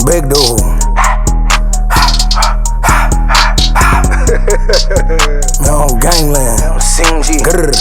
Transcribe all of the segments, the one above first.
Big dude. Man, on gangland. CMG. Grrr.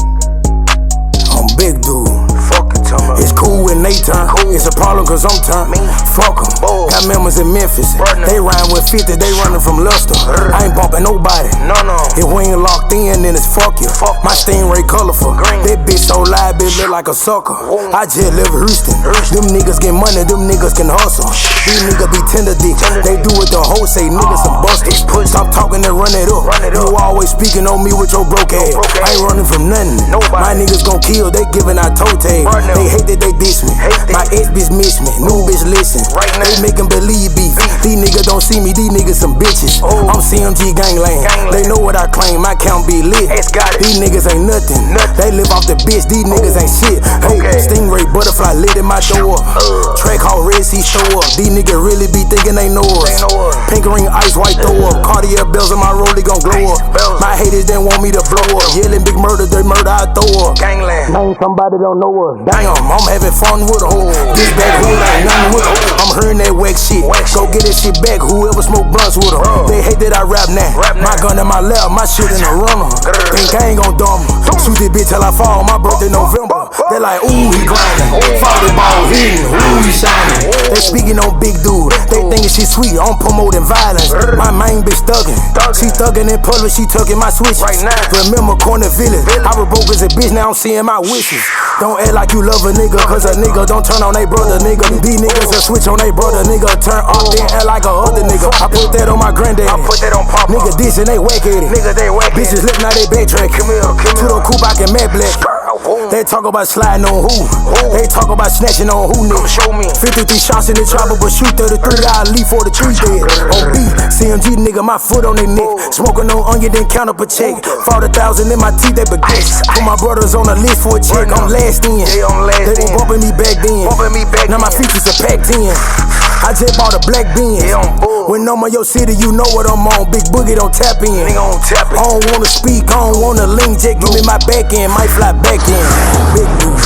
On big dude. Fuck you, talking about. It's cool when they turn. It's a problem cause I'm turned. Fuck 'em. Got members in Memphis. They rhyme with 50, they running from Luster. I ain't bumping nobody. No. If we ain't locked in, then it's fuck you. My stingray colorful. That bitch so live, bitch look like a sucker. I just live Houston. Them niggas get money, them niggas can hustle. These niggas be tender dick. They do what the hoes say, niggas some busters. Stop talking and run it up. You always speaking on me with your broke ass. I ain't running from nothing. My niggas gon' kill, they giving out toe tags. They hate that they diss me. My ex bitch miss me. New bitch listen. They making believe beef. These niggas don't see me, these niggas some bitches. I'm CMG gangland. They know what I claim, my count be lit. These niggas ain't nothing. They live off the bitch, these niggas ain't shit. Hey, stingray butterfly lit in my door. Track hall Red Sea show up. These niggas really be thinking they know us. Pink ring ice white throw up. Cartier bells on my rollie gon' glow up. My haters didn't want me to blow up. Yelling big murder, they murder I throw up. Gangland. Name somebody don't know us. Damn, I'm having fun with her. This back hood ain't nothing with her. I'm hearing that whack shit. Go get that shit back, whoever smoke blunts with her. They hate that I rap now. My gun in my lap, my shit in the runner. Think I ain't gon' dumb. Shoot this bitch till I fall, my birthday November. They like, ooh, he grinding. Father ball hitting, ooh, he shining. They speaking on big dude. They thinking she sweet, I'm promoting violence. My main bitch thuggin'. She thuggin' in public, she tucking my switches. Remember Corner Village. I was broke as a bitch, now I'm seeing my wishes. Don't act like you love a nigga, cause a nigga don't turn on they brother, nigga. These niggas will switch on they brother, nigga. Turn up, then act like a other nigga. I put that on my granddaddy. I put that on Papa. Nigga dissing, they whack at it. Niggas, they whack at it. Bitches lip, now they backtrack. To the coupe, I can mad black. They talk about sliding on who. They talk about snatching on who, nigga. Show me. 53 shots in the chopper, but shoot 33, I leave 43 dead. On beat, CMG nigga, my foot on their neck. Smoking on onion, then count up a check. 40,000 in my teeth, they baguettes. Put my brothers on the list for a check. I'm last in. They was bumping me back then. Now my features are packed in. I just bought a black Benz. When I'm on your city, you know what I'm on. Big Boogie don't tap in. I don't wanna speak, I don't wanna lean. Just give me my back end, might fly back in. Big dude.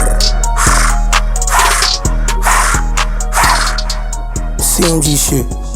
CMG shit.